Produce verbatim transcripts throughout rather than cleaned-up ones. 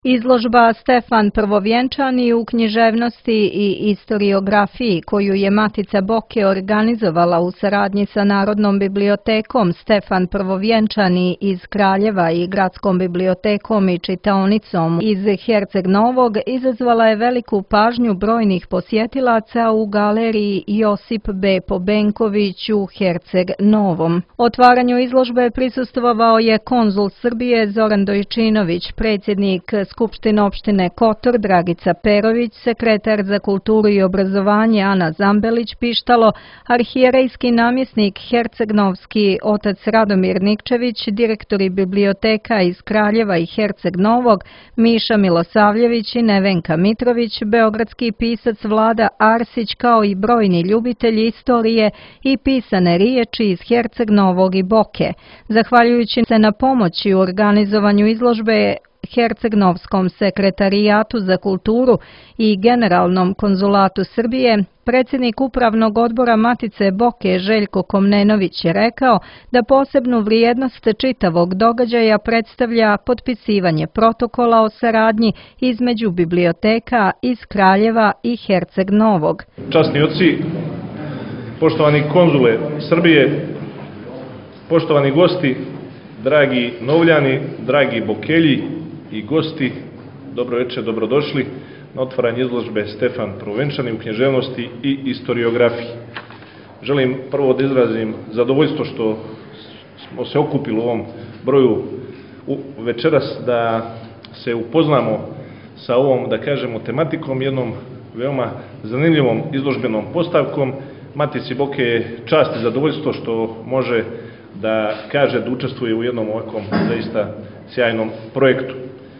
Izložba Stefan Prvovjenčani u književnosti i istoriografiji, koju je Matica Boke organizovala u saradnji sa Narodnom bibliotekom Stefan Prvovjenčani iz Kraljeva i Gradskom bibliotekom i čitaonicom iz Herceg Novog, izazvala je veliku pažnju brojnih posjetilaca u galeriji Josip B. Pobenković u Herceg Novom. Otvaranju izložbe prisustvovao je konzul Srbije Zoran Dojčinović, predsjednik Skupštine opštine Kotor Dragica Perović, sekretar za kulturu i obrazovanje Ana Zambelić-Pištalo, arhijerejski namjesnik Herceg-Novski otac Radomir Nikčević, direktori biblioteka iz Kraljeva i Herceg Novog, Miša Milosavljević i Nevenka Mitrović, beogradski pisac Vlada Arsić, kao i brojni ljubitelji istorije i pisane riječi iz Herceg Novog i Boke. Zahvaljujući se na pomoći u organizovanju izložbe Herceg-Novskom sekretarijatu za kulturu i Generalnom konzulatu Srbije, predsjednik Upravnog odbora Matice Boke Željko Komnenović je rekao da posebnu vrijednost čitavog događaja predstavlja potpisivanje protokola o saradnji između biblioteka iz Kraljeva i Herceg Novog. Časni oci, poštovani konzule Srbije, poštovani gosti, dragi Novljani, dragi Bokelji i gosti, dobro večer, dobrodošli na otvaranje izložbe Stefan Prvovjenčani u književnosti i istoriografiji. Želim prvo da izrazim zadovoljstvo što smo se okupili u ovom broju večeras da se upoznamo sa ovom, da kažemo, tematikom, jednom veoma zanimljivom izložbenom postavkom. Matici Boke je čast i zadovoljstvo što može da kaže da učestvuje u jednom ovakvom zaista sjajnom projektu.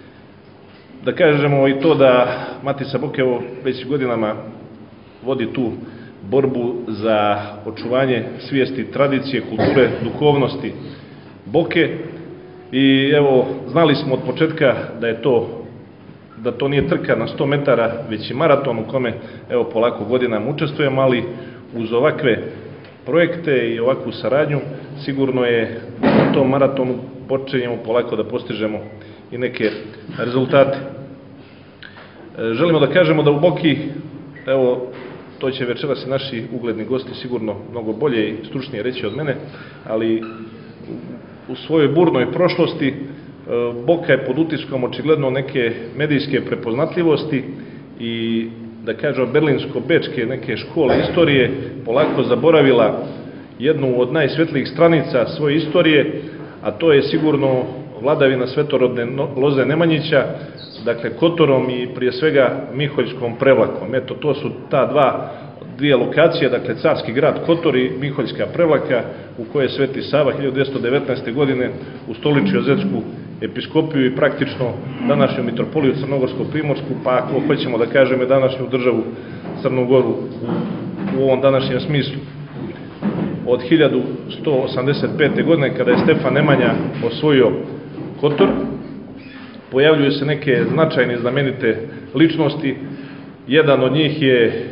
Da kažemo i to da Matica Boke već godinama vodi tu borbu za očuvanje svijesti, tradicije, kulture, duhovnosti Boke i evo, znali smo od početka da je to, da to nije trka na sto metara, već i maraton u kome evo polako godinama učestvujemo, ali uz ovakve projekte i ovakvu saradnju sigurno je na tom maratonu počinjemo polako da postižemo i neke rezultate. Želimo da kažemo da u Boki, evo, to će večeras i naši ugledni gosti sigurno mnogo bolje i stručnije reći od mene, ali u svojoj burnoj prošlosti Boka je pod utiskom očigledno neke medijske prepoznatljivosti i, da kažemo, berlinsko-bečke neke škole istorije polako zaboravila jednu od najsvetlijih stranica svoje istorije, a to je sigurno vladavina svetorodne loze Nemanjića, dakle Kotorom i prije svega Miholjskom prevlakom. Eto, to su ta dva, dvije lokacije, dakle carski grad Kotor i Miholjska prevlaka, u kojoj je Sveti Sava hiljadu dvesta devetnaeste. godine ustoličio Zetsku episkopiju i praktično današnju mitropoliju Crnogorsko-Primorsku, pa ako hoćemo da kažemo današnju državu Crnu Goru u, u ovom današnjem smislu. Od hiljadu sto osamdeset pete. godine, kada je Stefan Nemanja osvojio Kotor, pojavljuju se neke značajne, znamenite ličnosti. Jedan od njih je e,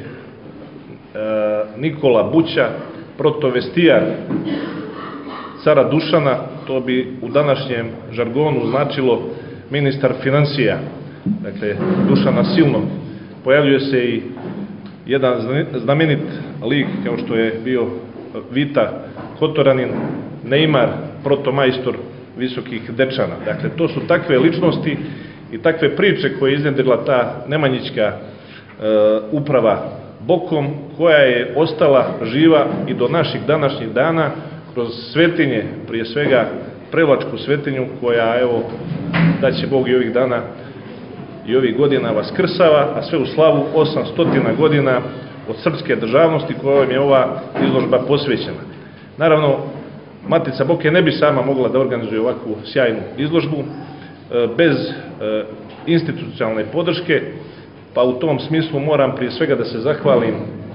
Nikola Buća, protovestijar cara Dušana, to bi u današnjem žargonu značilo ministar financija, dakle Dušana Silnog. Pojavljuje se i jedan znamenit lik kao što je bio Vita Kotoranin, Neimar, protomajstor visokih Dečana. Dakle, to su takve ličnosti i takve priče koje je iznjedrila ta nemanjićka e, uprava Bokom, koja je ostala živa i do naših današnjih dana kroz svetinje, prije svega Prevlačku svetinju, koja, evo, da će Bog i ovih dana i ovih godina vaskrsava, a sve u slavu osamsto godina od srpske državnosti kojom je ova izložba posvećena. Naravno, Matica Boke ne bi sama mogla da organizuje ovakvu sjajnu izložbu bez institucionalne podrške, pa u tom smislu moram prije svega da se zahvalim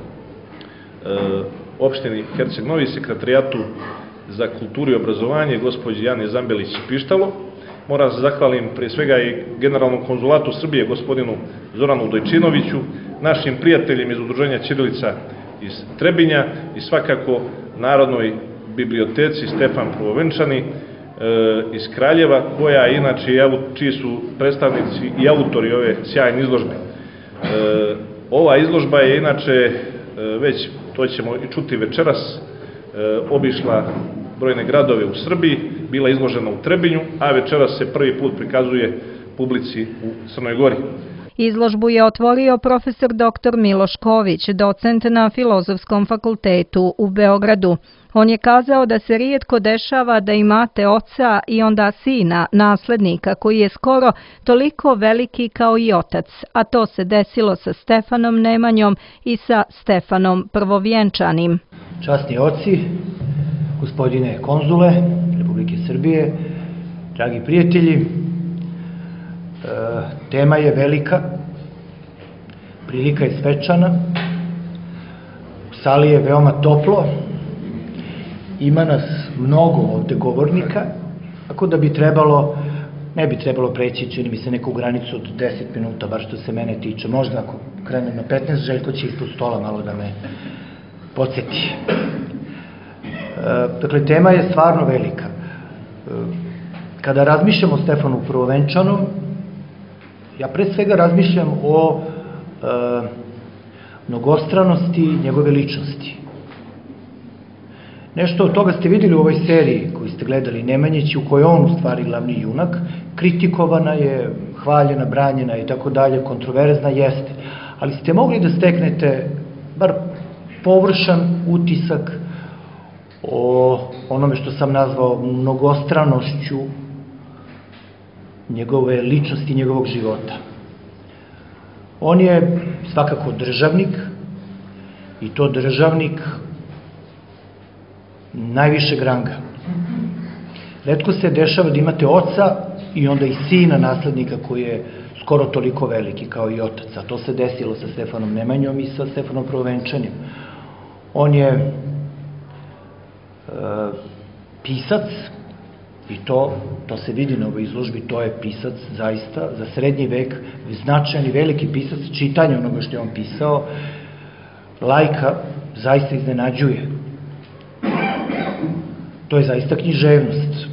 opštini Herceg Novi, sekretarijatu za kulturu i obrazovanje, gospođi Ani Zambelić-Pištalo. Moram se zahvalim prije svega i Generalnom konzulatu Srbije, gospodinu Zoranu Dojčinoviću, našim prijateljima iz Udruženja Ćirilica iz Trebinja i svakako Narodnoj biblioteci Stefan Prvovjenčani, iz Kraljeva, koja inače, čiji su predstavnici i autori ove sjajne izložbe. Ova izložba je inače, već to ćemo i čuti večeras, obišla brojne gradove u Srbiji, bila izložena u Trebinju, a večeras se prvi put prikazuje publici u Crnoj Gori. Izložbu je otvorio profesor doktor Miloš Ković, docent na Filozofskom fakultetu u Beogradu. On je kazao da se rijetko dešava da imate oca i onda sina, naslednika, koji je skoro toliko veliki kao i otac, a to se desilo sa Stefanom Nemanjom i sa Stefanom Prvovjenčanim. Časni oci, gospodine konzule Republike Srbije, dragi prijatelji, tema je velika, prilika je svečana, u sali je veoma toplo, ima nas mnogo ovde govornika, tako da bi trebalo, ne bi trebalo preći, čini mi se, neku granicu od deset minuta, bar što se mene tiče. Možda ako krenem na petnaest, Željko će ispod stola malo da me podsjeti. Dakle, tema je stvarno velika. Kada razmišljamo o Stefanu Prvovenčanom, ja pre svega razmišljam o e, mnogostranosti njegove ličnosti. Nešto od toga ste videli u ovoj seriji koju ste gledali, Nemanjići, u kojoj on u stvari glavni junak, kritikovana je, hvaljena, branjena i tako dalje, kontroverzna jeste, ali ste mogli da steknete bar površan utisak o onome što sam nazvao mnogostranošću njegove ličnosti, njegovog života. On je svakako državnik, i to državnik najvišeg ranga. Retko se dešava da imate oca i onda i sina naslednika koji je skoro toliko veliki kao i otac, a to se desilo sa Stefanom Nemanjom i sa Stefanom Prvovenčanim. On je e, pisac, i to, to se vidi na ovoj izložbi, to je pisac zaista za srednji vek, značajan i veliki pisac, čitanje onoga što je on pisao, laika zaista iznenađuje. To je zaista književnost.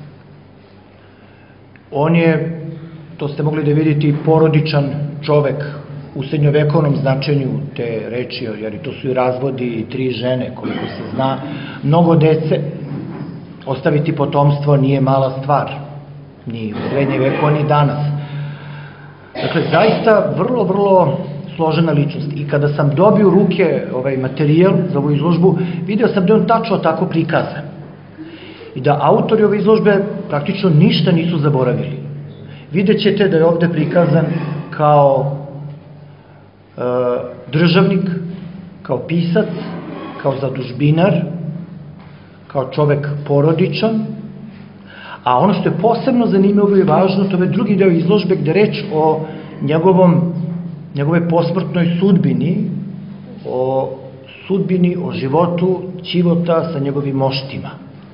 On je, to ste mogli da vidite, porodičan čovek u srednjovekovnom značenju te reči, jer to su i razvodi i tri žene, koliko se zna, mnogo dece. Ostaviti potomstvo nije mala stvar, ni u srednje veku, ni danas. Dakle, zaista vrlo, vrlo složena ličnost. I kada sam dobio u ruke ovaj materijal za ovu izložbu, video sam da je on tačno tako prikazan. I da autori ove izložbe praktično ništa nisu zaboravili. Vidjet ćete da je ovde prikazan kao e, državnik, kao pisac, kao zadužbinar, kao čovek porodičan, a ono što je posebno zanimljivo i važno, to je drugi deo izložbe gde reč o njegovom, njegove posmrtnoj sudbini, o sudbini, o životu Ćivota sa njegovim moštima.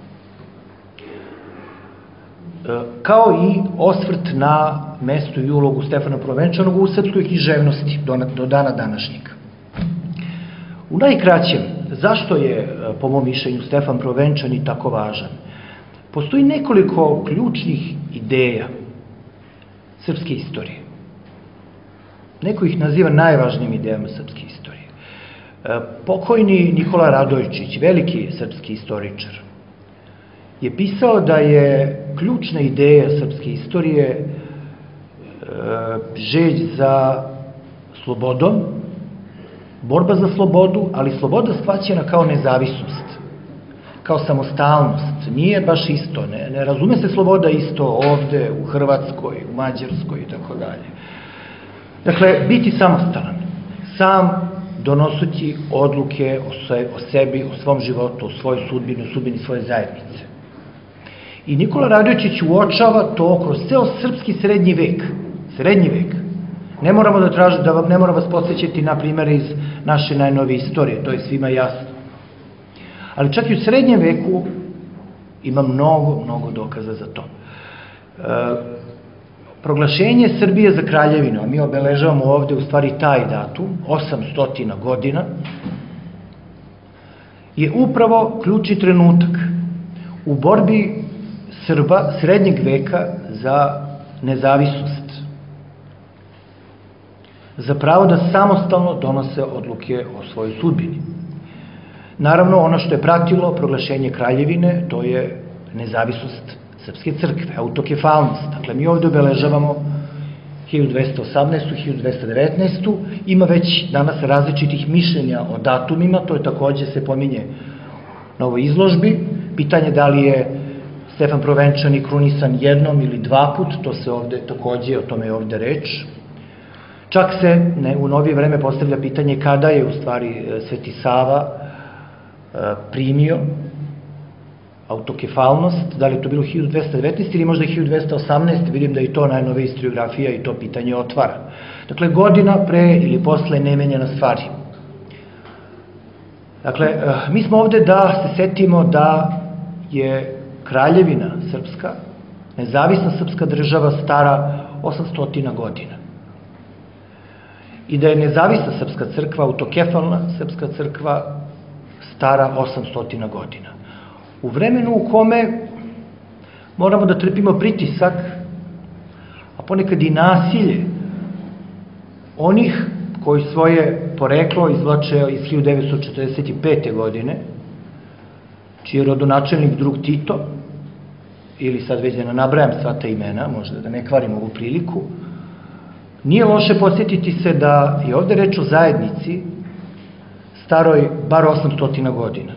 Kao i osvrt na mesto i ulogu Stefana Prvovenčanog u srpskoj književnosti do, do dana današnjeg. U najkraćem, zašto je, po mom mišljenju, Stefan Prvovenčani tako važan? Postoji nekoliko ključnih ideja srpske istorije. Neko ih naziva najvažnijim idejama srpske istorije. Pokojni Nikola Radojčić, veliki srpski istoričar, je pisao da je ključna ideja srpske istorije želj za slobodom, borba za slobodu, ali sloboda shvaćena kao nezavisnost, kao samostalnost. Nije baš isto, ne, ne razume se sloboda isto ovde, u Hrvatskoj, u Mađarskoj i tako dalje. Dakle, biti samostalan, sam donosući odluke o, se, o sebi, o svom životu, o svojoj sudbini, o sudbini svoje zajednice. I Nikola Radojčić uočava to kroz ceo srpski srednji vek. Srednji vek. Ne moramo da tražimo, da vam ne moram vas podsjećati na primere iz naše najnovije istorije, to je svima jasno. Ali čak i u srednjem veku ima mnogo, mnogo dokaza za to. E, proglašenje Srbije za kraljevinu, a mi obeležavamo ovde u stvari taj datum, osamsto godina, je upravo ključni trenutak u borbi Srba srednjeg veka za nezavisnost, za pravo da samostalno donose odluke o svojoj sudbini. Naravno, ono što je pratilo proglašenje kraljevine, to je nezavisnost srpske crkve, autokefalnost. Dakle, mi ovde obeležavamo hiljadu dvesta osamnaestu. hiljadu dvesta devetnaestu. Ima već danas različitih mišljenja o datumima, to je takođe se pominje na ovoj izložbi. Pitanje da li je Stefan Provenčani krunisan jednom ili dva put, to se ovde takođe, o tome je ovde reč. Čak se u novije vreme postavlja pitanje kada je u stvari Sveti Sava primio autokefalnost, da li je to bilo hiljadu dvesta devetnaeste. ili možda hiljadu dvesta osamnaeste. Vidim da i to najnovija historiografija i to pitanje otvara. Dakle, godina pre ili posle nemenjena stvari. Dakle, mi smo ovde da se setimo da je Kraljevina Srpska, nezavisna srpska država stara osamsto godina. I da je nezavisna srpska crkva, autokefalna srpska crkva, stara osamsto godina. U vremenu u kome moramo da trpimo pritisak, a ponekad i nasilje onih koji svoje poreklo izvlače iz hiljadu devetsto četrdeset pete. godine, čiji je rodonačelnik drug Tito, ili sad već da ne nabrajam sva ta imena, možda da ne kvarim ovu priliku, nije loše podsjetiti se da je ovde reč o zajednici staroj bar osamsto godina.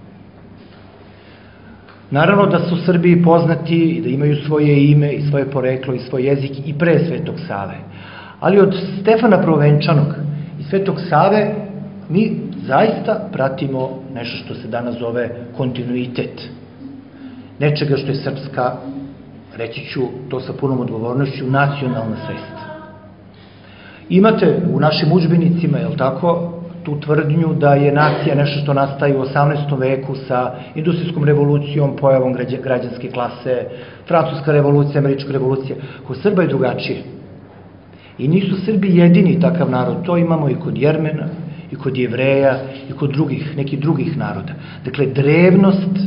Naravno da su Srbiji poznati i da imaju svoje ime i svoje poreklo i svoj jezik i pre Svetog Save. Ali od Stefana Prvovenčanog i Svetog Save mi zaista pratimo nešto što se danas zove kontinuitet. Nečega što je srpska, reći ću to sa punom odgovornošću, nacionalna svest. Imate u našim udžbenicima, je li tako, tu tvrdnju da je nacija nešto što nastaje u osamnaestom veku sa industrijskom revolucijom, pojavom građanske klase, francuska revolucija, američka revolucija. Kod Srba je drugačije. I nisu Srbi jedini takav narod, to imamo i kod Jermena, i kod Jevreja, i kod drugih, nekih drugih naroda. Dakle, drevnost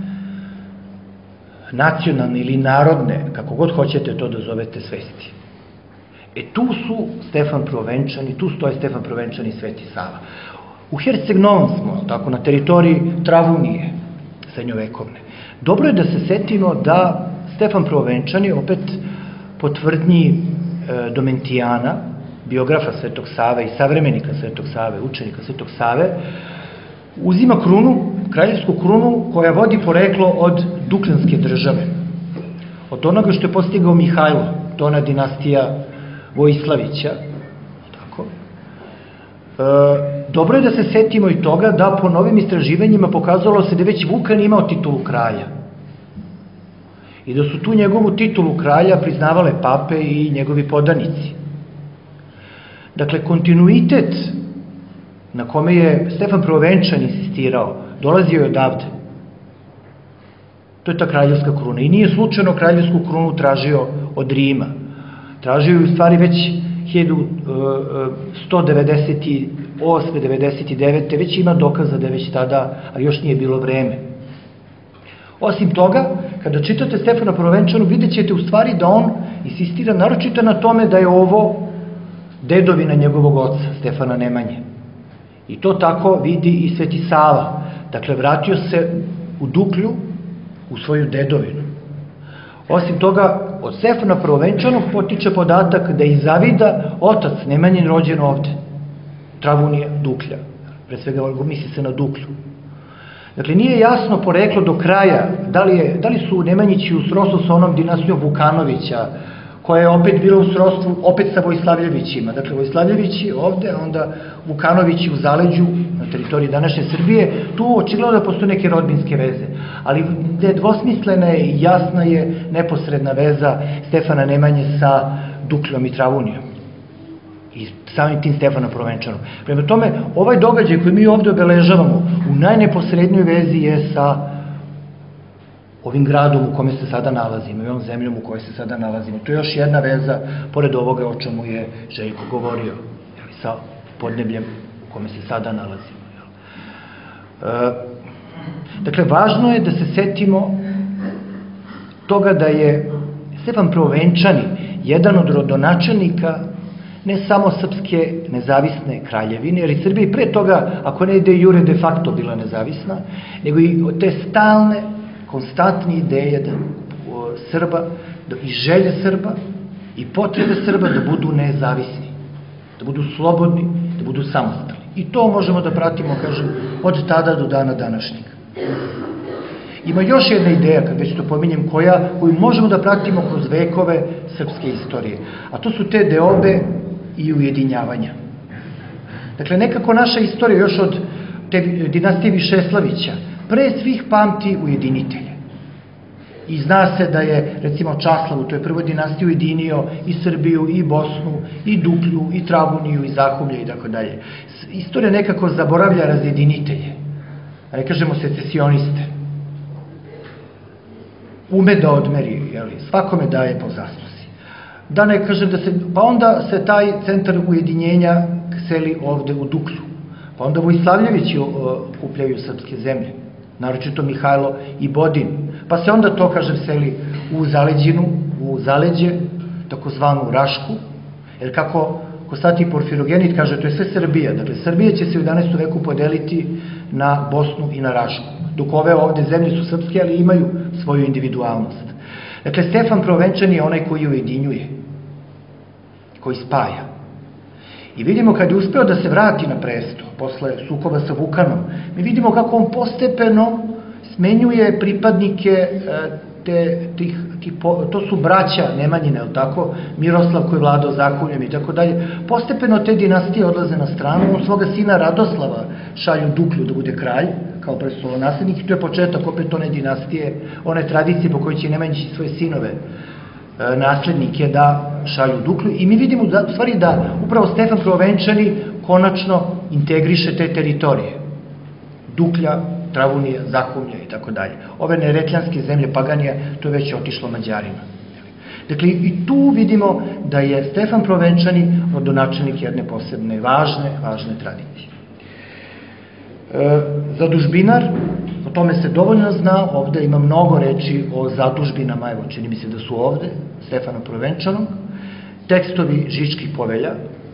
nacionalne ili narodne, kako god hoćete to da zovete, svesti. E tu su Stefan Prvovenčani, tu stoje Stefan Prvovenčani i Sveti Sava. U Herceg-Novom smo, tako, na teritoriji Travunije, srednjovekovne. Dobro je da se setimo da Stefan Prvovenčani, opet po tvrdnji Domentijana, biografa Svetog Save i savremenika Svetog Save, učenika Svetog Save, uzima krunu, kraljevsku krunu koja vodi poreklo od Dukljanske države. Od onoga što je postigao Mihajlo, to ona dinastija Vojislavića. Tako. E, dobro je da se setimo i toga da po novim istraživanjima pokazalo se da već Vukan imao titulu kralja. I da su tu njegovu titulu kralja priznavale pape i njegovi podanici. Dakle, kontinuitet na kome je Stefan Prvovenčan insistirao, dolazio je odavde. To je ta kraljevska kruna. I nije slučajno kraljevsku krunu tražio od Rima. Tražio je u stvari već hiljadu sto devedeset osme. devedeset devete. već ima dokaza da je već tada, a još nije bilo vreme. Osim toga, kada čitate Stefana Prvovenčanu, vidjet ćete u stvari da on insistira naročito na tome da je ovo dedovina njegovog oca, Stefana Nemanje. I to tako vidi i Sveti Sava. Dakle, vratio se u Duklju, u svoju dedovinu. Osim toga, od Stefana Prvovenčanog potiče podatak da je iz Zavida otac Nemanjin rođen ovde. Travunija, Duklja. Pre svega misli se na Duklju. Dakle, nije jasno poreklo do kraja da li, je, da li su Nemanjići u srodstvu sa onom dinastijom Vukanovića, koja je opet bila u srodstvu, opet sa Vojslavljevićima. Dakle, Vojslavljevići ovde, a onda Vukanovići u zaleđu, na teritoriji današnje Srbije, tu očigledno da postoje neke rodbinske veze. Ali nedvosmislena je i jasna je neposredna veza Stefana Nemanje sa Dukljom i Travunijom. I samim tim Stefana Prvovenčanom. Prema tome, ovaj događaj koji mi ovde obeležavamo u najneposrednijoj vezi je sa ovim gradom u kome se sada nalazimo i ovom zemljom u kojoj se sada nalazimo. To je još jedna veza, pored ovoga o čemu je Željko govorio, sa podnebljem u kome se sada nalazimo. Dakle, važno je da se setimo toga da je Stefan Prvovenčani jedan od rodonačelnika ne samo srpske nezavisne kraljevine, jer i Srbija i pre toga, ako ne de jure de facto bila nezavisna, nego i te stalne, konstantne ideje da Srba, i želje Srba, i potrebe Srba da budu nezavisni, da budu slobodni, da budu samostalni. I to možemo da pratimo, kažem, od tada do dana današnjeg. Ima još jedna ideja, kad već to pominjem, koja, koju možemo da pratimo kroz vekove srpske istorije, a to su te deobe i ujedinjavanja. Dakle, nekako naša istorija još od te dinastije Višeslavića pre svih pamti ujedinitelje. I zna se da je, recimo, Časlav u toj prvoj dinastiji ujedinio i Srbiju, i Bosnu, i Duklju, i Travuniju, i Zahumlje, i tako dalje. Istorija nekako zaboravlja razjedinitelje, a ne kažemo secesioniste. Ume da odmeri, svakome daje po zasluzi. Da ne kažem da se, pa onda se taj centar ujedinjenja seli ovde u Duklju, pa onda Vojslavljevići okupljaju srpske zemlje, naročito Mihajlo i Bodin, pa se onda to, kažem, seli u Zaleđinu, u Zaleđe, takozvanu Rašku, jer kako Konstantin Porfirogenit kaže, to je sve Srbija, dakle, Srbija će se u jedanaestom veku podeliti na Bosnu i na Rašku, dok ove ovde zemlje su srpske, ali imaju svoju individualnost. Dakle, Stefan Prvovenčani je onaj koji ujedinjuje, koji spaja. I vidimo kad je uspeo da se vrati na presto, posle sukoba sa Vukanom, mi vidimo kako on postepeno smenjuje pripadnike tih, to su braća Nemanjine, ali tako, Miroslav koji je vladao Zahumljem i tako dalje, postepeno te dinastije odlaze na stranu, on svoga sina Radoslava šalju Duklju da bude kralj, kao prestolonaslednik, i to je početak opet one dinastije, one tradicije po kojoj će Nemanjići svoje sinove naslednike da šalju Duklju, i mi vidimo u stvari da upravo Stefan Prvovenčani konačno integriše te teritorije. Duklja, Travunija, Zahumlja i tako dalje. Ove neretljanske zemlje Paganija, to je već otišlo Mađarima. Dakle, i tu vidimo da je Stefan Prvovenčani rodonačelnik jedne posebne, važne, važne tradicije. Zadužbinar, o tome se dovoljno zna, ovde ima mnogo reči o zadužbinama, evo, čini mi se da su ovde, Stefana Prvovenčanog, tekstovi Žičkih povelja,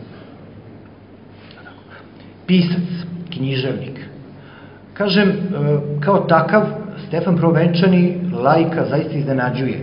pisac, književnik. Kažem, kao takav, Stefan Prvovenčani laika zaista iznenađuje.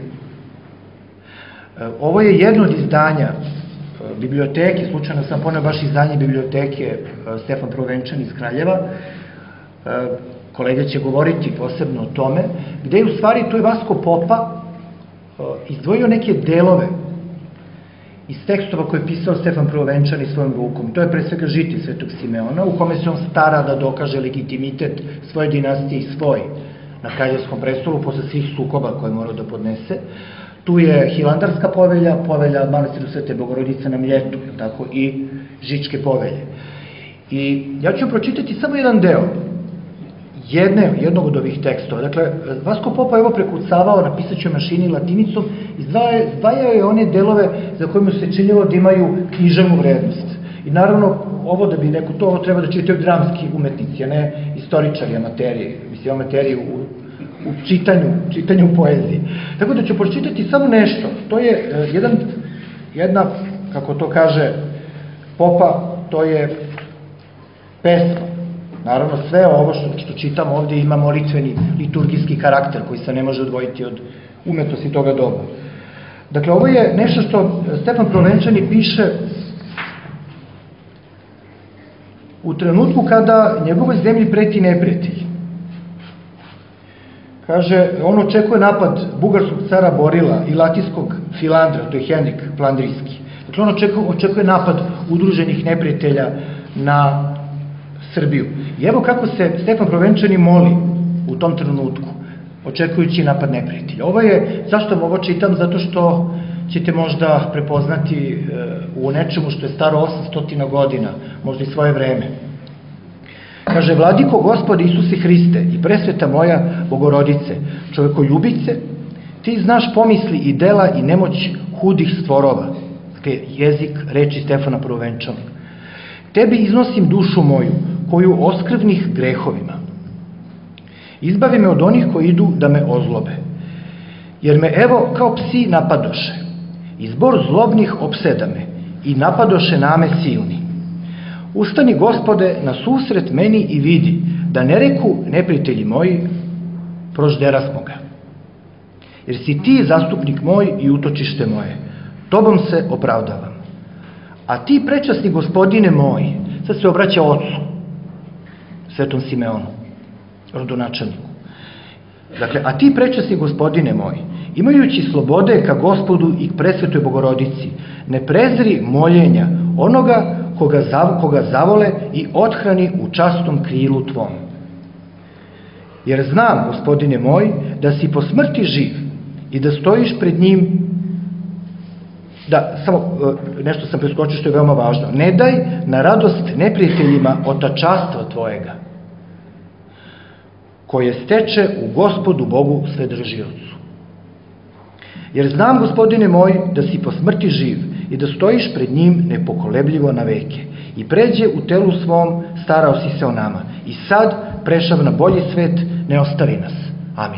Ovo je jedno od izdanja biblioteke, slučajno sam poneo baš izdanje biblioteke Stefan Prvovenčani iz Kraljeva, kolega će govoriti posebno o tome, gde je u stvari, to je Vasko Popa izdvojio neke delove iz tekstova koje je pisao Stefan Prvovenčani svojom rukom. To je pre svega Žitije Svetog Simeona, u kome se on stara da dokaže legitimitet svoje dinastije i svoj na kraljevskom prestolu posle svih sukoba koje mora da podnese. Tu je Hilandarska povelja, povelja manastiru Svete Bogorodice na Mljetu, tako i Žičke povelje. I ja ću pročitati samo jedan deo jednog od ovih tekstova. Dakle, Vasko Popa je ovo prekucavao na pisaćoj mašini latinicom, izdvajao je one delove za koje mu se činilo da imaju književnu vrednost. I naravno, ovo da bi neko to, ovo treba da čitaju dramski umetnici, a ne istoričari, amaterije, mislim, amaterije u u čitanju, čitanju poezije. Tako da ću pročitati samo nešto. To je jedan, jedna, kako to kaže Popa, to je pesma. Naravno, sve ovo što, što čitam ovde ima molitveni, liturgijski karakter koji se ne može odvojiti od umetnosti toga doba. Dakle, ovo je nešto što Stefan Prvovenčani piše u trenutku kada njegovoj zemlji preti neprijatelj. Kaže, on očekuje napad bugarskog cara Borila i latinskog Filandra, to je Henrik Flandrijski. Dakle, on očekuje, očekuje napad udruženih neprijatelja na Srbiju. I evo kako se Stefan Prvovenčani moli u tom trenutku, očekujući napad neprijatelja. Ovo je, zašto vam ovo čitam? Zato što ćete možda prepoznati u nečemu što je staro osamsto godina, možda i svoje vreme. Kaže, Vladiko Gospode Isuse Hriste i presveta moja Bogorodice, čovekoljubice, ti znaš pomisli i dela i nemoć hudih stvorova. Dakle, jezik reči Stefana Prvovenčanog. Tebi iznosim dušu moju, koju oskrvnih grehovima. Izbavi me od onih koji idu da me ozlobe. jer me evo kao psi napadoše, i zbor zlobnih opseda me, i napadoše name silni. Ustani, Gospode, na susret meni i vidi, da ne reku neprijatelji moji, prožderasmo ga. Jer si ti zastupnik moj i utočište moje, tobom se opravdavam. A ti, prečasni Gospodine moj, sad se obraća ocu, Svetom Simeonu, rodonačelniku. Dakle, a ti, prečasni Gospodine moj, imajući slobode ka Gospodu i k presvetoj Bogorodici, ne prezri moljenja onoga koga, zav, koga zavole i odhrani u častom krilu tvom. Jer znam, Gospodine moj, da si po smrti živ i da stojiš pred njim. Da, samo nešto sam preskočio što je veoma važno. Ne daj na radost neprijateljima otačastva tvojega, koje steče u Gospodu Bogu Svedržiocu. Jer znam, Gospodine moj, da si po smrti živ i da stojiš pred njim nepokolebljivo na veke. I pređe u telu svom, starao si se o nama. I sad, prešav na bolji svet, ne ostavi nas. Amin.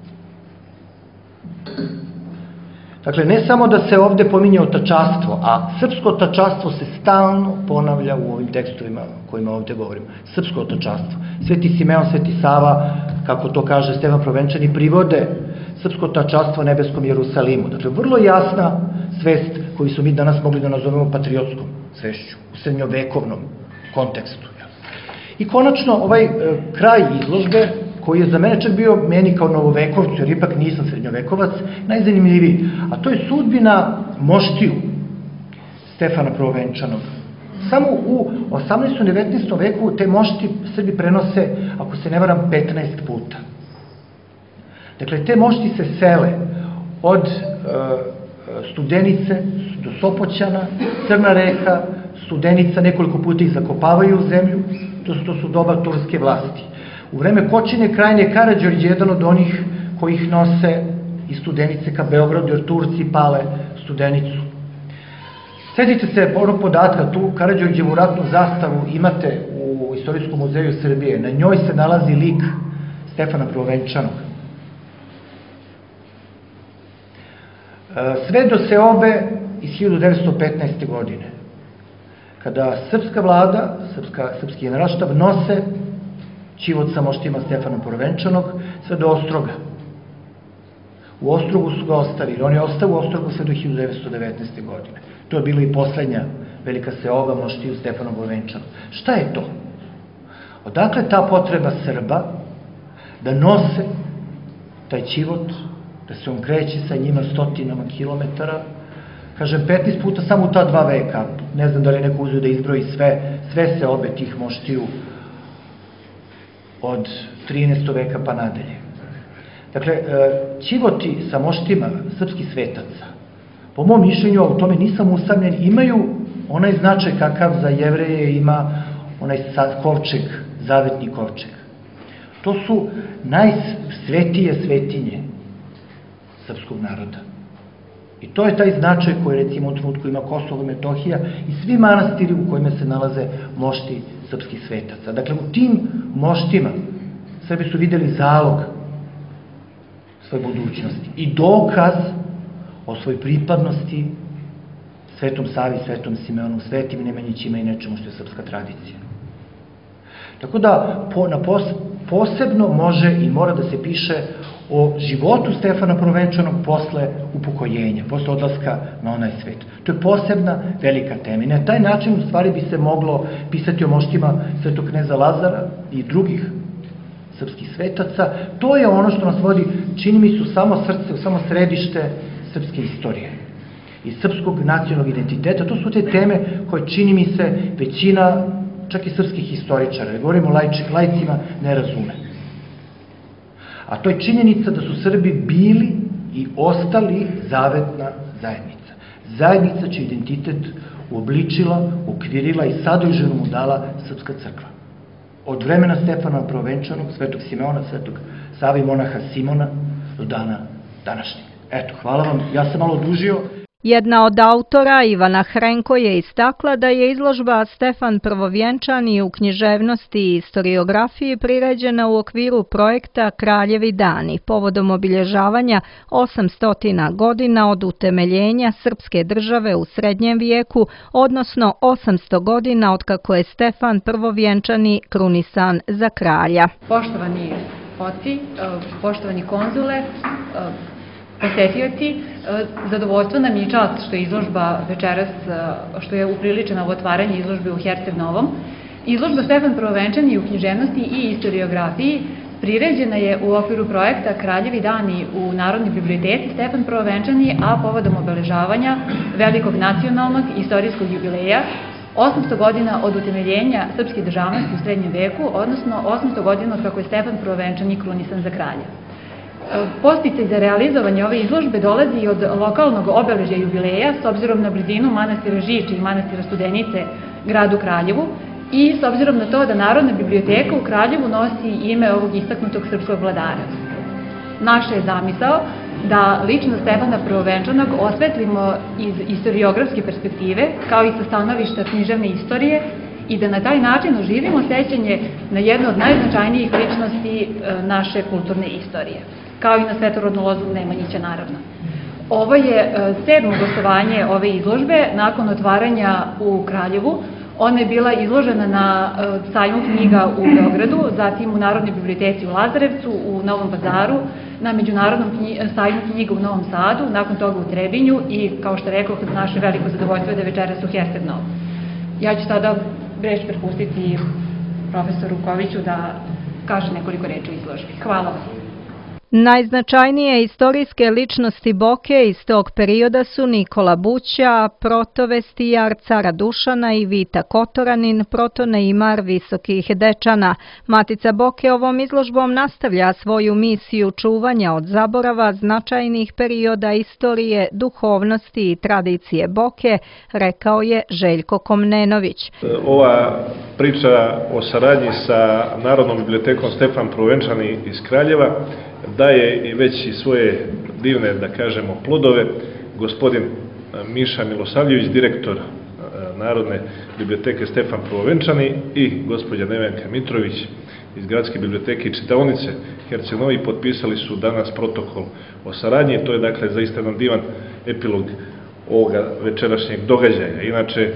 Dakle, ne samo da se ovde pominje otačastvo, a srpsko otačastvo se stalno ponavlja u ovim tekstovima kojima ovde govorim. Srpsko otačastvo. Sveti Simeon, Sveti Sava, kako to kaže Stefan Prvovenčani, privode srpsko otačastvo nebeskom Jerusalimu. Dakle, vrlo jasna svest koju su mi danas mogli da nazovemo patriotskom svešću, u srednjovekovnom kontekstu. I konačno, ovaj e, kraj izložbe, koji je za mene čak bio, meni kao novovekovcu, jer ipak nisam srednjovekovac, najzanimljiviji, a to je sudbina moštiju Stefana Prvovenčanog. Samo u osamnaestom i devetnaestom veku te mošti Srbi prenose, ako se ne varam, petnaest puta. Dakle, te mošti se sele od e, Studenice do Sopoćana, Crna reka, Studenica, nekoliko puta ih zakopavaju u zemlju, to su, to su doba turske vlasti. U vreme Kočine krajine Karađorđe je jedan od onih koji ih nose iz Studenice ka Beogradu, jer Turci pale Studenicu. Sjetite se onog podatka, tu Karađorđevu ratnu zastavu imate u Istorijskom muzeju Srbije, na njoj se nalazi lik Stefana Prvovenčanog. Sve do seobe iz hiljadu devetsto petnaeste. godine, kada srpska vlada, srpska, srpski generalštab nose ćivot sa moštima Stefana Prvovenčanog sve do Ostroga. U Ostrogu su ga ostavili, on je ostao u Ostrogu sve do hiljadu devetsto devetnaeste. godine. To je bila i poslednja velika seoba moštiju Stefana Prvovenčanog. Šta je to? Odakle ta potreba Srba da nose taj ćivot, da se on kreće sa njima stotinama kilometara, kažem, petnaest puta samo u ta dva veka, ne znam da li neko uzeo da izbroji sve, sve se obe tih moštiju od trinaestog veka pa nadalje. Dakle, ćivoti sa moštima srpskih svetaca, po mom mišljenju, o tome nisam usamljen, imaju onaj značaj kakav za Jevreje ima onaj kovčeg, zavetni kovčeg. To su najsvetije svetinje srpskog naroda. I to je taj značaj koji, recimo, u trenutku ima Kosovo i Metohija i svi manastiri u kojima se nalaze mošti srpskih svetaca. Dakle, u tim moštima Srbi su videli zalog svoje budućnosti i dokaz o svojoj pripadnosti Svetom Savi, Svetom Simeonu, Svetim Nemanjićima i nečemu što je srpska tradicija. Tako da, po, na pos, posebno može i mora da se piše o životu Stefana Prvovenčanog posle upokojenja, posle odlaska na onaj svet. To je posebna velika tema. I na taj način, u stvari, bi se moglo pisati o moštima Svetog kneza Lazara i drugih srpskih svetaca. To je ono što nas vodi, čini mi su samo srce, samo središte srpske istorije i srpskog nacionalnog identiteta. To su te teme koje, čini mi se, većina, čak i srpskih historičara, ne govorimo o laicima, ne razume. A to je činjenica da su Srbi bili i ostali zavetna zajednica. Zajednica čiji identitet uobličila, ukvirila i sadržajno mu dala Srpska crkva. Od vremena Stefana Prvovenčanog, Svetog Simeona, Svetog Save i monaha Simona do dana današnjeg. Eto, hvala vam, ja sam malo odužio. Jedna od autora, Ivana Hrenko, je istakla da je izložba Stefan Prvovjenčani u književnosti i istoriografiji priređena u okviru projekta Kraljevi dani, povodom obilježavanja osamsto godina od utemeljenja srpske države u srednjem vijeku, odnosno osamsto godina od kako je Stefan Prvovjenčani krunisan za kralja. Poštovani oci, poštovani konzule, posetioci, zadovoljstvo nam je i čast što je izložba večeras, što je upriličena u otvaranje izložbe u Herceg Novom. Izložba Stefan Prvovjenčani u književnosti i istoriografiji priređena je u okviru projekta Kraljevi dani u Narodnoj biblioteci Stefan Prvovjenčani, a povodom obeležavanja velikog nacionalnog istorijskog jubileja osamsto godina od utemeljenja srpske državnosti u srednjem veku, odnosno osamsto godina od kako je Stefan Prvovjenčani krunisan za kralja. Podsticaj za realizovanje ove izložbe dolazi i od lokalnog obeležja jubileja s obzirom na blizinu manastira Žiči i manastira Studenice gradu Kraljevu i s obzirom na to da Narodna biblioteka u Kraljevu nosi ime ovog istaknutog srpskog vladara. Naša je zamisao da ličnost Stefana Prvovjenčanog osvetlimo iz istoriografske perspektive, kao i sa stanovišta književne istorije, i da na taj način oživimo sećanje na jednu od najznačajnijih ličnosti naše kulturne istorije, kao i na svetorodnu lozu Nemanjića, naravno. Ovo je sedmo gostovanje ove izložbe nakon otvaranja u Kraljevu. Ona je bila izložena na sajmu knjiga u Beogradu, zatim u Narodnoj biblioteci u Lazarevcu, u Novom Pazaru, na Međunarodnom sajmu knjiga u Novom Sadu, nakon toga u Trebinju i, kao što rekao, naše veliko zadovoljstvo je da večeras u Herceg Novom. Ja ću sada reč prepustiti profesoru Koviću da kaže nekoliko reči u izložbi. Hvala vam. Najznačajnije istorijske ličnosti Boke iz tog perioda su Nikola Buća, protovestijar cara Dušana i Vita Kotoranin, protoneimar visokih dečana. Matica Boke ovom izložbom nastavlja svoju misiju čuvanja od zaborava značajnih perioda istorije, duhovnosti i tradicije Boke, rekao je Željko Komnenović. Ova priča o saradnji sa Narodnom bibliotekom Stefan Prvovjenčani iz Kraljeva daje i već i svoje divne, da kažemo, plodove. Gospodin Miša Milosavljević, direktor Narodne biblioteke Stefan Prvovjenčani, i gospođa Nevenka Mitrović iz Gradske biblioteke i čitaonice Herceg Novi potpisali su danas protokol o saradnji. To je, dakle, zaista jedan divan epilog ovoga večerašnjeg događaja. Inače,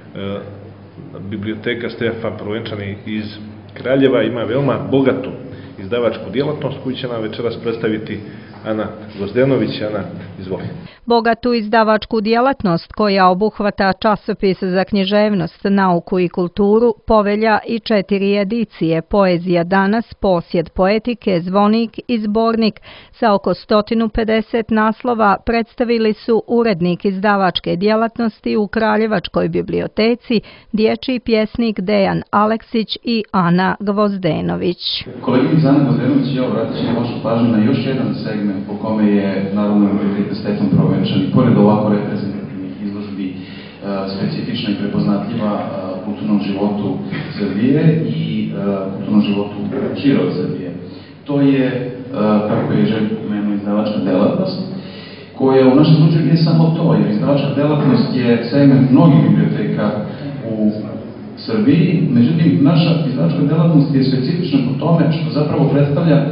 biblioteka Stefan Prvovjenčani iz Kraljeva ima veoma bogatu izdavačku djelatnost koju će nam večeras predstaviti Ana Gozdenović. Ana, izvoli. Bogatu izdavačku djelatnost koja obuhvata časopis za književnost, nauku i kulturu, Povelja i četiri edicije, Poezija danas, Posjed poetike, Zvonik i Zbornik sa oko sto pedeset naslova predstavili su urednik izdavačke djelatnosti u Kraljevačkoj biblioteci, dječji pjesnik Dejan Aleksić i Ana Gvozdenović. Koleginica Ana Gvozdenović i ja obratit ćemo vašu pažnju na još jedan segment po kome je Narodna biblioteka Stefan Prvovjenčani, pored ovako reprezentativnih izložbi, specifična i prepoznatljiva kulturnom životu Srbije i kulturnom životu šire od Srbije. To je, kako je Željko pomenuo, izdavačka delatnost, koja u našem slučaju nije samo to, jer izdavačka delatnost je segment mnogih biblioteka u Srbiji. Međutim, naša izdavačka delatnost je specifična po tome što zapravo predstavlja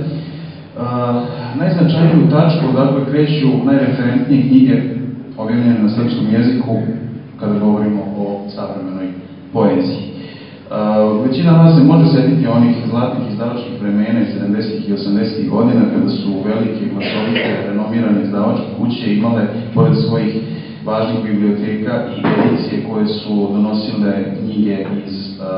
najznačajniju tačku odakle kreću najreferentnije knjige objavljene na srpskom jeziku kada govorimo o savremenoj poeziji. Većina vas se može setiti onih zlatnih izdavačkih vremena iz sedamdesetih i osamdesetih godina kada su velike, mašovite, renomirane izdavačke kuće imale, pored svojih važnih biblioteka i edicije koje su donosile knjige iz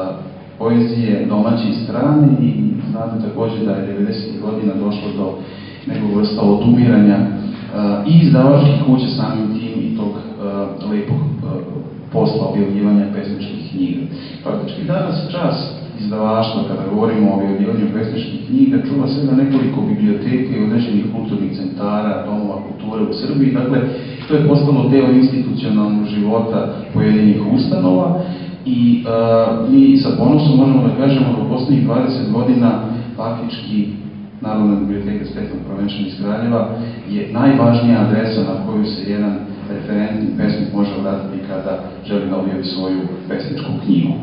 poezije domaće i strane, i znate također da je devedesetih godina došlo do nekog vrsta odumiranja i izdavačkih kuća samim tim i tog lepog posla objavljivanja pesničkih knjiga. Praktički danas čas izdavaštva, kada govorimo o objavljivanju pesničkih knjiga, čuva sve na nekoliko biblioteka i određenih kulturnih centara, domova kulture u Srbiji. Dakle, to je postalo deo institucionalnog života pojedinih ustanova. I uh, mi sa ponosom možemo da kažemo da u poslednjih dvadeset godina faktički Narodna biblioteka Stefan Prvovjenčani iz Kraljeva je najvažnija adresa na koju se jedan referentni pesnik može obratiti kada želi da objavi svoju pesničku knjigu.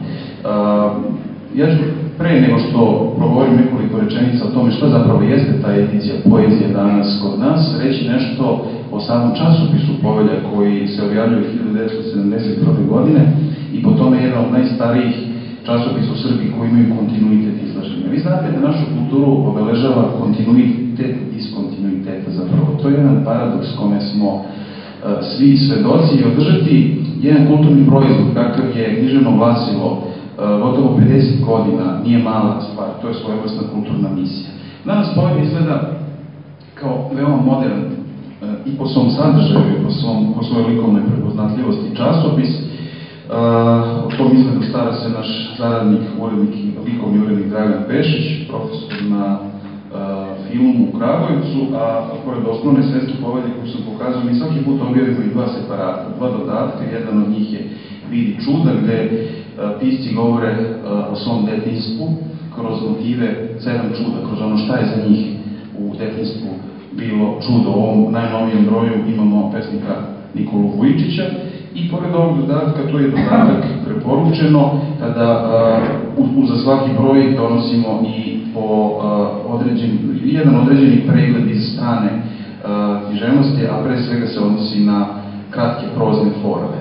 Ja ću pre nego što progovorim nekoliko rečenica o tome šta zapravo jeste ta edicija poezije danas kod nas, reći nešto o samom časopisu Povelja koji se objavljuje hiljadu devetsto sedamdeset prve. godine i po tome je jedan od najstarijih časopisa u Srbiji koji imaju kontinuitet izlaženja. Vi znate da našu kulturu obeležava kontinuitet diskontinuiteta zapravo. To je jedan paradoks kome smo uh, svi svedoci i održati jedan kulturni proizvod kakav je književno glasilo uh, gotovo pedeset godina, nije mala stvar, to je svojevrsna kulturna misija. Danas Povelja izgleda kao veoma modern uh, i po svom sadržaju, i po, svom, po svojoj likovnoj prepoznatljivosti časopis. Uh, o tom izgledu stara se naš saradnik, urednik i likovni urednik Dragan Pešić, profesor na uh, filmu u Kragujevcu, a pored osnovne svetske Povelje koju sam pokazao, mi svaki put objavimo i dva separata, dva dodatka. Jedan od njih je Vidi čuda, gde uh, pisci govore uh, o svom detinjstvu kroz motive sedam čuda, kroz ono šta je za njih u detinjstvu bilo čudo. U ovom najnovijem broju imamo pesnika Nikolu Vujčića. I pored ovog dodatka, to je dodatak preporučeno, kada uh, za svaki broj donosimo i po uh, određen, jedan određeni pregled iz strane uh, književnosti, a pre svega se odnosi na kratke prozne forme.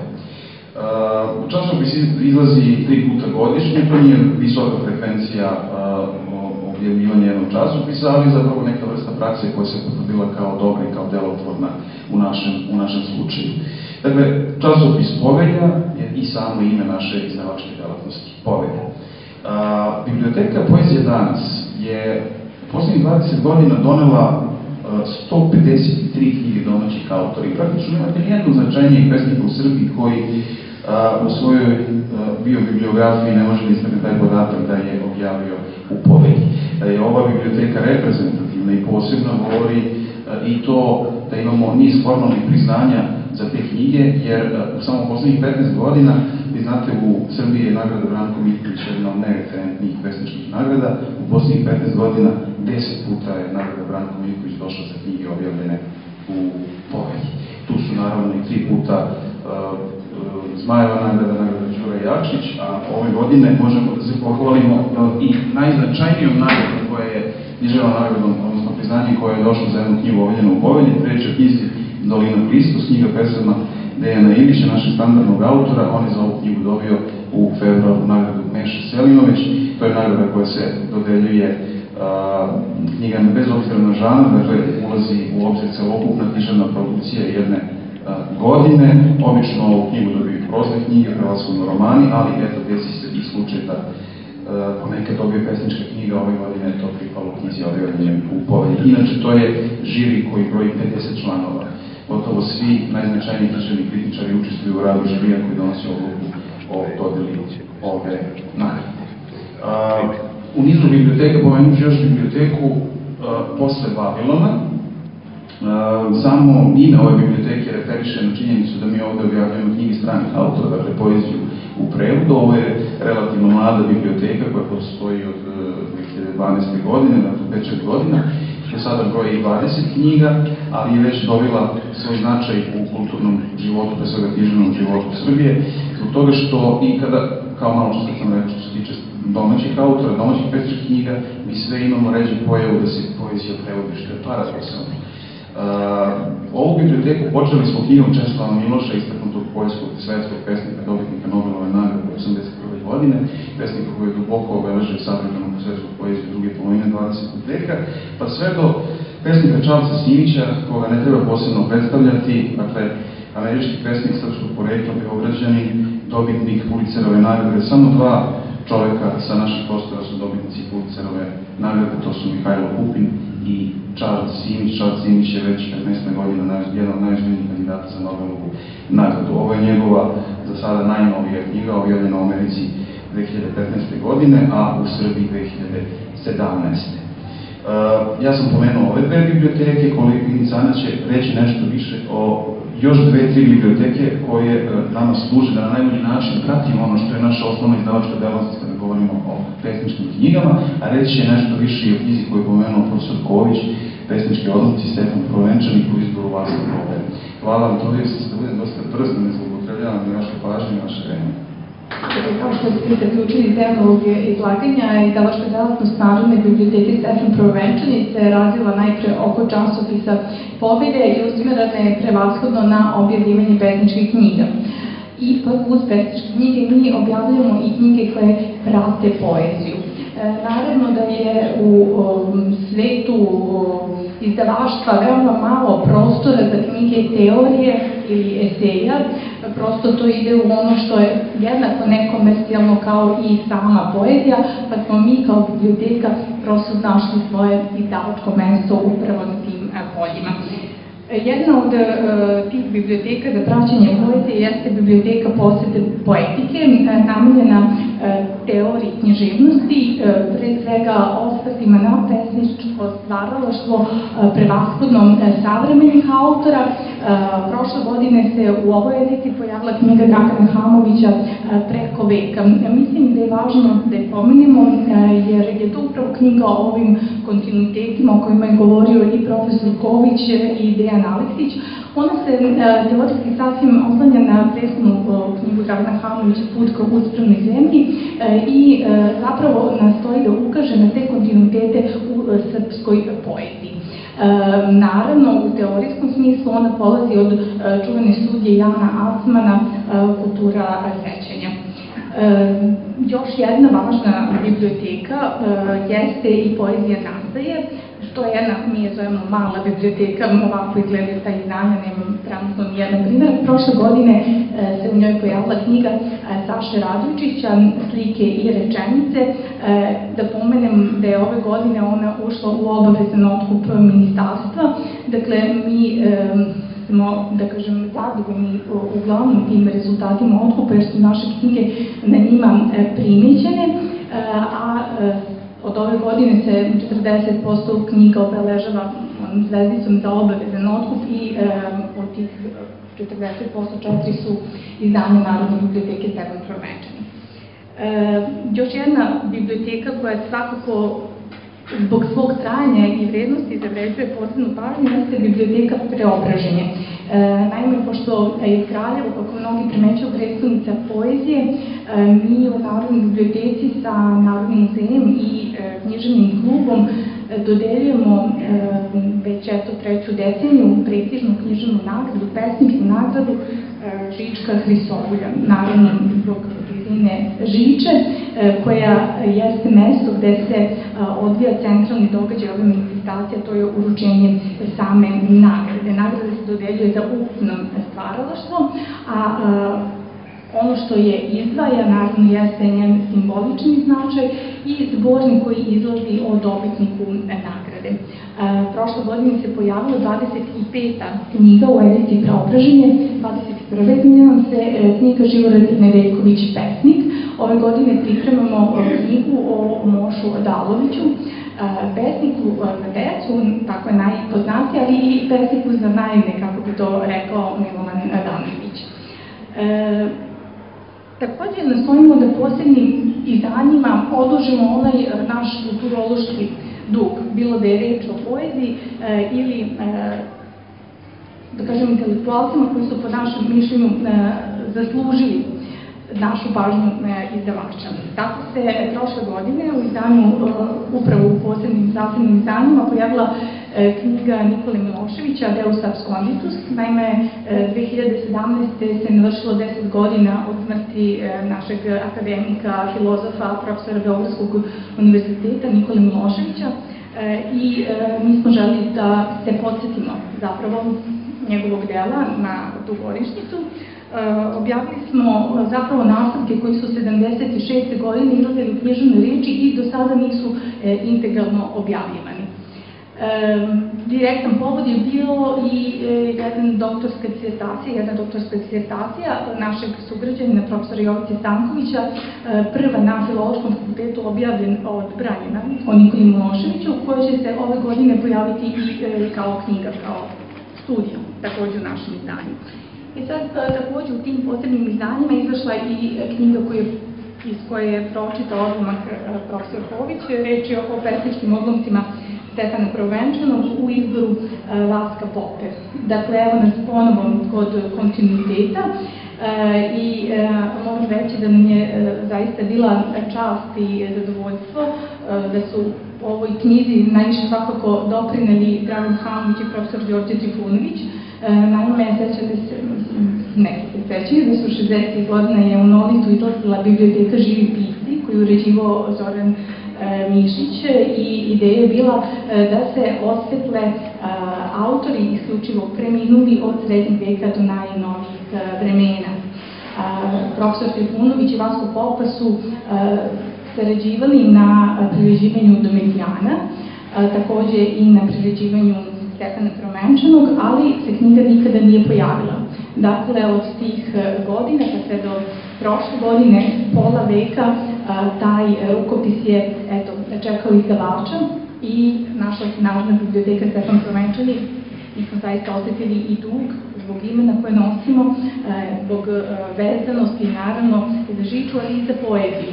Uh, časopis izlazi tri puta godišnje, to nije visoka frekvencija uh, objavljivanja jednog časopisa, ali zapravo neka vrsta prakse koja se potvrdila kao dobra i kao delotvorna u našem, u našem slučaju. Dakle, časopis Povelja je i samo ime naše izdavačke delatnosti, Povelja. A, Biblioteka poezije danas je poslednjih dvadeset godina donela sto pedeset tri knjige domaćih autora i praktično nemate nijednu značajnijeg pesnika u Srbiji koji a, u svojoj biobibliografiji ne može da istakne taj podatak da je objavio u Povelji. Da je ova biblioteka reprezentativna i posebno govori a, i to da imamo niz formalnih priznanja za te knjige, jer u samo poslednjih petnaest godina, vi znate, u Srbiji je nagrada Branko Miljković jedna od najreferentnijih pesničkih nagrada, u poslednjih petnaest godina deset puta je nagrada Branko Miljković došla za knjige objavljene u Povelji. Tu su naravno i tri puta uh, uh, Zmajeva nagrada, nagrada Đura Jakšić, a ove godine možemo da se pohvalimo uh, i najznačajnijom nagradom koja je književnom nagradom, odnosno priznanjem koja je došla za jednu knjigu objavljenu u Povelji, reč je o knjizi Dolina Hristos, knjiga pesama Dejana Ilića, našeg standardnog autora. On je za ovu knjigu dobio u februaru nagradu Meša Selimović. To je nagrada koja se dodeljuje a, knjigama bez obzira na žanr, dakle ulazi u obzir celokupna književna produkcija jedne a, godine. Obično ovu knjigu dobiju prozne knjige, prevashodno romani, ali eto desi se i slučaj da ponekad dobije pesnička knjiga, ove godine je to pripalo knjizi objavljenjem u Povelji. Inače, to je žiri koji broji pedeset članova. Gotovo svi najznačajniji književni kritičari učestvuju u radu žirija koji donosi odluku o dodeli ove nagrade. U nizu biblioteka, pomenuću još biblioteku posle Vavilona. Samo ime ove biblioteke referiše na činjenicu da mi ovde objavljamo knjige stranih autora, dakle poeziju u prevodu. Ovo je relativno mlada biblioteka koja postoji od dve hiljade dvanaeste. godine, dakle pet šest godina, što sada broji dvadeset knjiga, ali je već dobila svoj značaj u kulturnom životu, pre svega književnom životu Srbije, zbog toga što i kada, kao malo što sam rekao, što se tiče domaćih autora, domaćih pesničkih knjiga, mi sve imamo ređe pojavu da se poezija prevodi, što je paradoksalno. Uh, ovu biblioteku počeli smo knjigom Česlava Miloša, istaknutog poljskog svetskog pesnika, dobitnika Nobelove nagrade osamdeset prve. godine, pesnika koji je duboko obeležio savremenu svetsku poeziju druge polovine dvadesetog. veka, pa sve do pesnika Čalca Simića, koga ne treba posebno predstavljati, dakle, američki pesnik srpskog porekla, Beograđanin, dobitnik Pulitzerove nagrade. Samo dva čoveka sa naših prostora su dobitnici Pulitzerove nagrade, to su Mihajlo Pupin i Charles Simić. Charles Simić je već petnaest godina jedan od najozbiljnijih kandidata za Nobelovu nagradu. Ovo je njegova za sada najnovija knjiga, objavljena u Americi dve hiljade petnaeste. godine, a u Srbiji dve hiljade sedamnaeste. Uh, ja sam pomenuo ove dve biblioteke, koleginica Ana će reći nešto više o još dve, tri biblioteke koje uh, nama služe da na najbolji način pratimo ono što je naša osnovna izdavačka delatnost kada govorimo o pesničkim knjigama, a reći će nešto više i o knjizi koju je pomenuo profesor Ković, pesnički odlomci Stefan Prvovenčani po izboru Lasla Bobe. Hvala vam, trudio sam se da budem dosta brz, da ne zloupotrebljavam i vaše pažnje i vaše vreme. Kao što ste zaključili iz ovog izlaganja, izdavačka delatnost Narodne biblioteke Stefan Prvovenčani se razvila najpre oko časopisa Pobjede i usmerena je prevashodno na objavljivanje pesničkih knjiga. Ipak uz pesničke knjige mi objavljamo i knjige koje prate poeziju. Naravno da je u svetu izdavaštva veoma malo prostora za knjige teorije ili eseja, prosto to ide u ono što je jednako nekomercijalno kao i sama poezija, pa smo mi kao biblioteka prosto našli svoje izdavačko mesto upravo na tim poljima. Jedna od tih biblioteka za praćenje poezije jeste biblioteka posete poetike, namenjena teoriji književnosti, pre svega osvrtima na pesničko stvaralaštvo, prevashodno savremenih autora. Prošle godine se u ovoj ediciji pojavila knjiga Dragana Hamovića Preko veka. Mislim da je važno da je pomenemo, jer je to upravo knjiga o ovim kontinuitetima o kojima je govorio i profesor Ković i Dejan Aleksić. Ona se teoretski sasvim oslanja na prethodnu knjigu Dragana Hamovića Put ka uspravnoj zemlji i zapravo nastoji da ukaže na te kontinuitete u srpskoj poeziji. Naravno, u teorijskom smislu ona polazi od čuvene studije Jana Acmana Kultura sećanja. Još jedna važna biblioteka jeste i Poezija nastaje, što je jedna, mi je zovemo mala biblioteka, ovako izgleda ta izdanja, nemam trenutno nijedan primjer. Prošle godine se u njoj pojavila knjiga Saše Radojčića, Slike i rečenice. Da pomenem da je ove godine ona ušla u obavezan otkup ministarstva, dakle mi smo, da kažem, zadovoljni uglavnom tim rezultatima otkupa, jer su naše knjige na njima primećene, a od ove godine se četrdeset posto knjiga obeležava zvezdicom za obavezan otkup i od tih četrdeset posto četiri su izdanje Narodne biblioteke Stefan Prvovenčani. Još jedna biblioteka koja je svakako zbog svog trajanja i vrednosti zavređuje posebnu pažnju jeste biblioteka Preobraženje. Naime, pošto je Kraljevo, kako mnogi primećuju, predstavnica poezije, mi u Narodnoj biblioteci sa Narodnim muzejem i književnim klubom dodeljujemo već eto treću deceniju prestižnu književnu nagradu, pesničku nagradu Žička Hrisovulja, naravno zbog blizine Žiče, koja jeste mesto gde se odvija centralni događaj ove manifestacije, to je uručenje same nagrade. Nagrada se dodeljuje za ukupno stvaralaštvo, a ono što je izdvaja, naravno, jeste njen simbolični značaj i zbornik koji izlazi o dobitniku nagrade. Prošle godine se pojavila dvadeset peta knjiga u ediciji Preobraženje, dvadeset prve izvinjavam se, knjiga Živorad Nedeljković Pesnik. Ove godine pripremamo knjigu o Mošu Odaloviću, pesniku za decu, tako je najpoznatiji, ali i pesniku za naivne, kako bi to rekao Milovan Danović. Takođe nastojimo da posebnim izdanjima odužimo onaj naš kulturološki dug, bilo da je reč o poeziji ili, da kažem, intelektualcima koji su po našem mišljenju zaslužili našu pažnju izdavača. Tako se prošle godine u izdanju, upravo u posebnim zasebnim izdanjima, pojavila knjiga Nikole Miloševića Deus Absconditus. Naime, dve hiljade sedamnaeste. se navršilo deset godina od smrti našeg akademika, filozofa, profesora Beogradskog univerziteta Nikole Miloševića i mi smo želeli da se podsjetimo zapravo njegovog dela na tu godišnjicu. Objavili smo zapravo nastavke koji su sedamdeset šeste. godine izlazili u književnoj reči i do sada nisu integralno objavljivani. Direktan povod je bio i jedna doktorska disertacija, jedna doktorska disertacija našeg sugrađanina, profesora Jovice Stankovića, prva na Filološkom fakultetu objavljen od Branjena o Nikoli Miloševiću, koja će se ove godine pojaviti i kao knjiga, kao studija, takođe u našem izdanju. I sad, takođe, u tim posebnim izdanjima izašla i knjiga iz koje je pročitao odlomak profesor Ković. Reč je o pesničkim odlomcima Stefana Prvovenčanog u izboru Vaska Pope. Dakle, evo nas ponovo kod kontinuiteta i mogu reći da nam je zaista bila čast i zadovoljstvo da su u ovoj knjizi najviše svakako doprineli Dragan Hamović i profesor Đorđe Trifunović. Naime, sećate se, neki se sećaju da su šezdesetih godina je u Novitu izlazila biblioteka Živi pisci koju uređivao Zoran Mišić i ideja je bila da se osvetle autori isključivo preminuli od srednjeg veka do najnovijih vremena. Profesor Trifunović i Vasko Popa su sarađivali na priređivanju Domedijana, takođe i na priređivanju Stefana Prvovenčanog, ali se knjiga nikada nije pojavila. Dakle, od tih godina, pa sve do prošle godine, pola veka, taj rukopis je, eto, čekao izdavača i našla se Narodna biblioteka Stefan Prvovenčani. Mi smo zaista osetili i dug zbog imena koje nosimo, zbog vezanosti, naravno, za žiču, ali i za poeziju.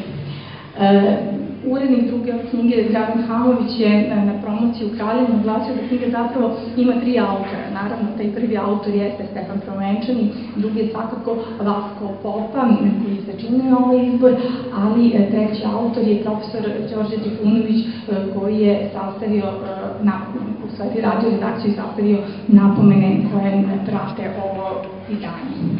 Urednik druge knjige, Dragan Hamović, je na promociji u Kraljevu naglasio da knjiga zapravo ima tri autora. Naravno, taj prvi autor jeste Stefan Prvovenčani, drugi je svakako Vasko Popa, koji sačinio ovaj izbor, ali treći autor je profesor Đorđe Trifunović, koji je sastavio, u stvari radio redakciju i sastavio napomene koje prate ovo izdanje.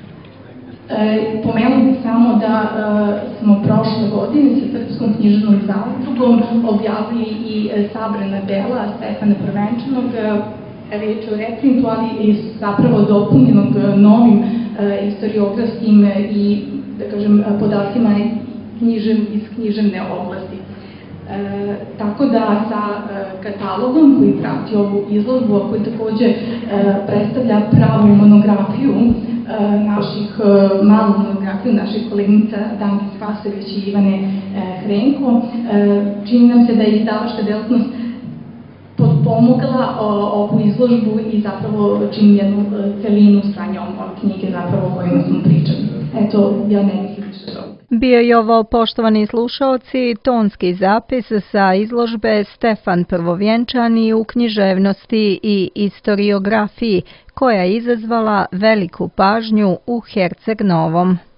Pomenuli bih samo da smo prošle godine sa Srpskom književnom zadrugom objavili i sabrana dela Stefana Prvovenčanog, reč o reprintu, ali zapravo dopunjenog novim istoriografskim i, da kažem, podacima iz književne oblasti. Tako da sa katalogom koji prati ovu izložbu, a koji takođe predstavlja pravu monografiju naših, malu monografiju naših koleginica Danke Spasović i Ivane Hrenko, čini nam se da je izdavačka delatnost potpomogla ovu izložbu i zapravo čini jednu celinu sa njom knjige zapravo o kojima smo pričali. Eto, ja ne bih više to. Bio je ovo, poštovani slušaoci, tonski zapis sa izložbe Stefan Prvovenčani u književnosti i istoriografiji, koja je izazvala veliku pažnju u Herceg Novom.